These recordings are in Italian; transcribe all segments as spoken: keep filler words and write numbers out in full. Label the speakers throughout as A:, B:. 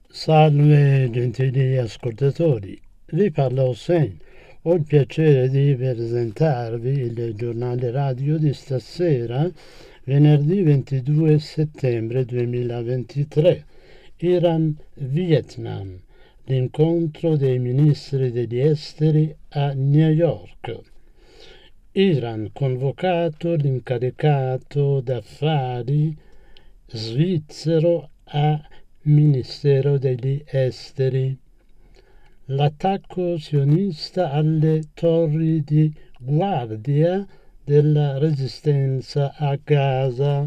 A: Salve gentili ascoltatori, vi parla Hossein. Ho il piacere di presentarvi il giornale radio di stasera, venerdì ventidue settembre duemilaventitré. Iran-Vietnam, l'incontro dei ministri degli esteri a New York. Iran convocato l'incaricato d'affari svizzero a Ministero degli Esteri. L'attacco sionista alle torri di guardia della resistenza a Gaza.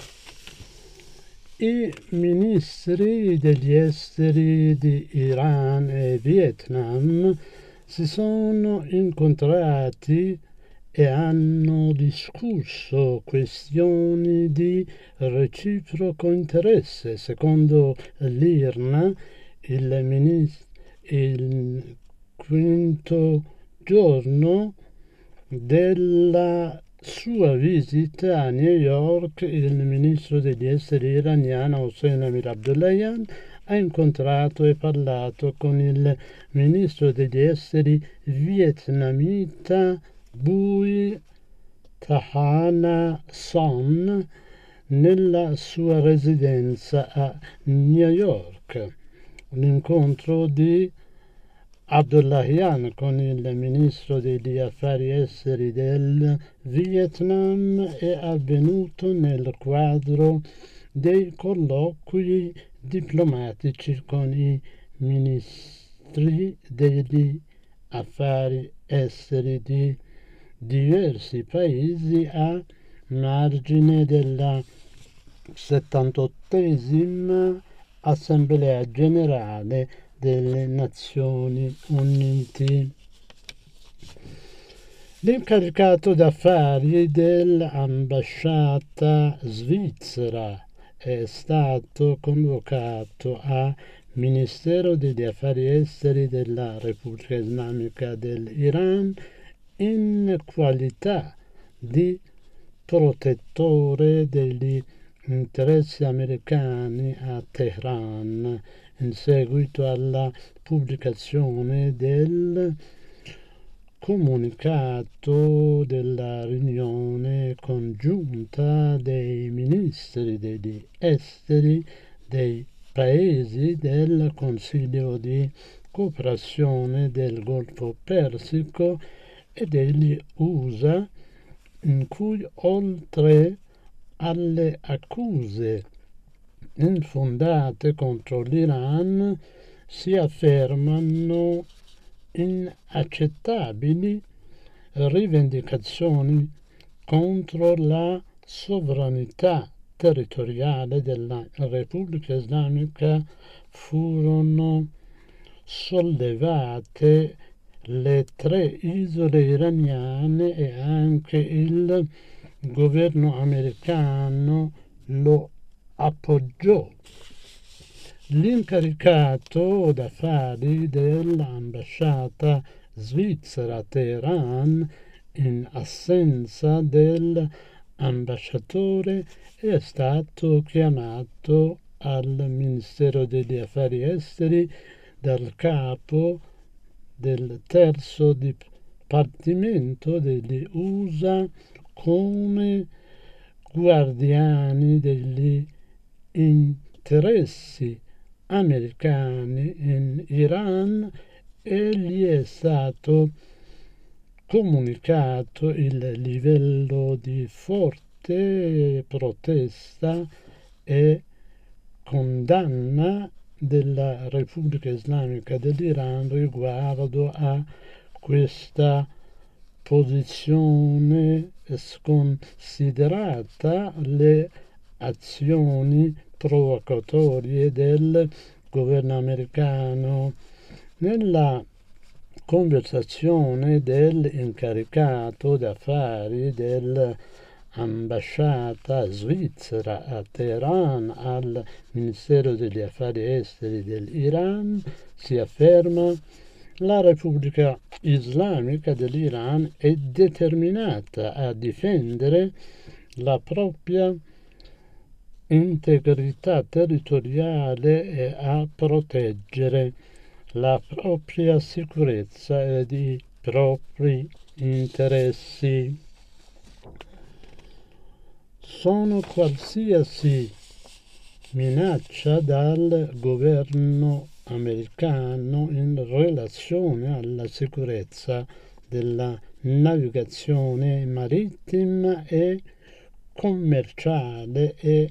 A: I ministri degli esteri di Iran e Vietnam si sono incontrati e hanno discusso questioni di reciproco interesse. Secondo l'I R N A, il, ministro, il quinto giorno della sua visita a New York, il ministro degli esteri iraniano Hossein Amir Abdollahian ha incontrato e parlato con il ministro degli esteri vietnamita Bui Tahana Son nella sua residenza a New York. L'incontro di Abdollahian con il ministro degli affari esteri del Vietnam è avvenuto nel quadro dei colloqui diplomatici con i ministri degli affari esteri di diversi paesi a margine della settantottesima Assemblea Generale delle Nazioni Unite. L'incaricato d'affari dell'ambasciata svizzera è stato convocato a Ministero degli Affari Esteri della Repubblica Islamica dell'Iran in qualità di protettore degli interessi americani a Teheran in seguito alla pubblicazione del comunicato della riunione congiunta dei ministri degli esteri dei paesi del Consiglio di cooperazione del Golfo Persico e degli U S A, in cui oltre alle accuse infondate contro l'Iran si affermano inaccettabili rivendicazioni contro la sovranità territoriale della Repubblica Islamica. Furono sollevate le tre isole iraniane e anche il governo americano lo appoggiò. L'incaricato d'affari dell'ambasciata svizzera a Teheran, in assenza dell'ambasciatore, è stato chiamato al Ministero degli Affari Esteri dal capo del terzo dipartimento degli U S A come guardiani degli interessi americani in Iran e gli è stato comunicato il livello di forte protesta e condanna della Repubblica Islamica dell'Iran riguardo a questa posizione sconsiderata le azioni provocatorie del governo americano. Nella conversazione dell'incaricato d'affari dell'ambasciata svizzera a Teheran al Ministero degli Affari Esteri dell'Iran si afferma: la Repubblica Islamica dell'Iran è determinata a difendere la propria integrità territoriale e a proteggere la propria sicurezza ed i propri interessi. Sono qualsiasi minaccia dal governo americano in relazione alla sicurezza della navigazione marittima e commerciale e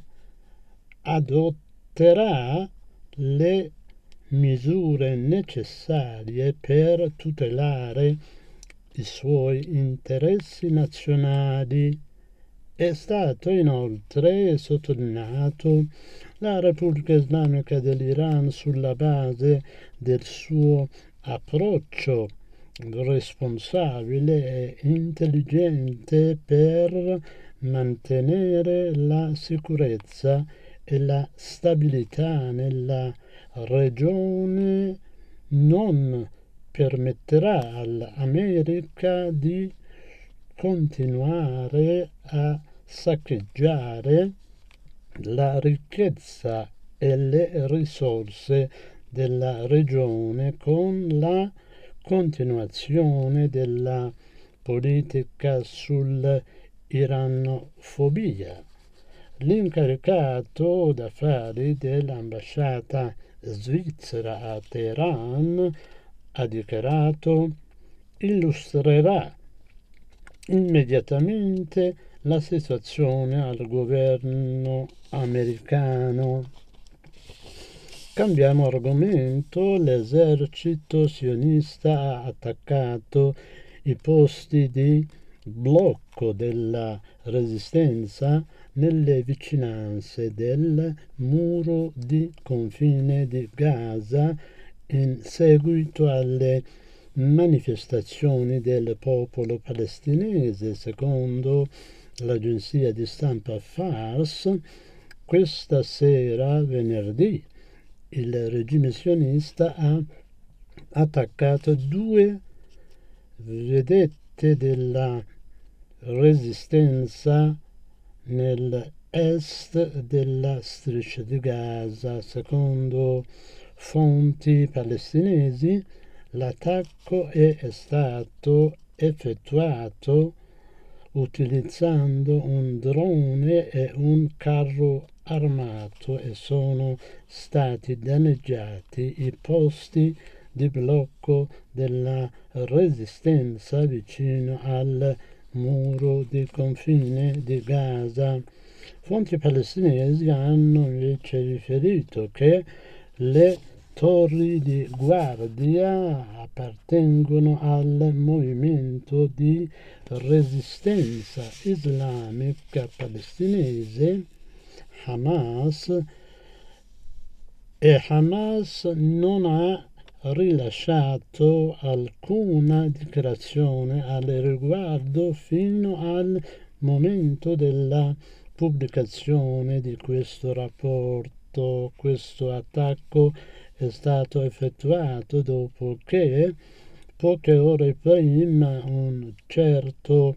A: adotterà le misure necessarie per tutelare i suoi interessi nazionali. È stato inoltre sottolineato la Repubblica Islamica dell'Iran sulla base del suo approccio responsabile e intelligente per mantenere la sicurezza e la stabilità nella regione, non permetterà all'America di continuare a saccheggiare la ricchezza e le risorse della regione con la continuazione della politica sull'iranofobia. L'incaricato d'affari dell'ambasciata svizzera a Teheran ha dichiarato: illustrerà immediatamente la situazione al governo americano. Cambiamo argomento. L'esercito sionista ha attaccato i posti di blocco della resistenza nelle vicinanze del muro di confine di Gaza in seguito alle manifestazioni del popolo palestinese. Secondo l'agenzia di stampa Fars, questa sera, venerdì, il regime sionista ha attaccato due vedette della resistenza nell'est della striscia di Gaza. Secondo fonti palestinesi, l'attacco è stato effettuato utilizzando un drone e un carro armato e sono stati danneggiati i posti di blocco della resistenza vicino al muro di confine di Gaza. Fonti palestinesi hanno invece riferito che le torri di guardia appartengono al movimento di resistenza islamica palestinese Hamas, e Hamas non ha rilasciato alcuna dichiarazione al riguardo fino al momento della pubblicazione di questo rapporto. Questo attacco è stato effettuato dopo che poche ore prima un certo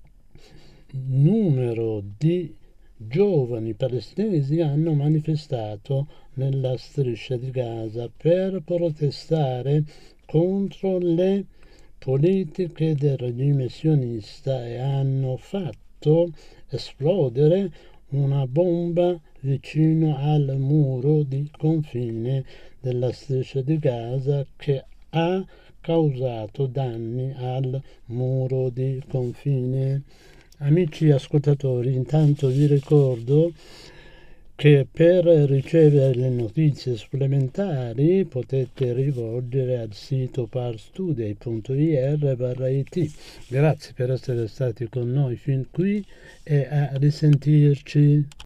A: numero di giovani palestinesi hanno manifestato nella striscia di Gaza per protestare contro le politiche del regime sionista e hanno fatto esplodere una bomba vicino al muro di confine della striscia di Gaza che ha causato danni al muro di confine. Amici ascoltatori, intanto vi ricordo che per ricevere le notizie supplementari potete rivolgere al sito parstoday punto ir barra it. Grazie per essere stati con noi fin qui e a risentirci.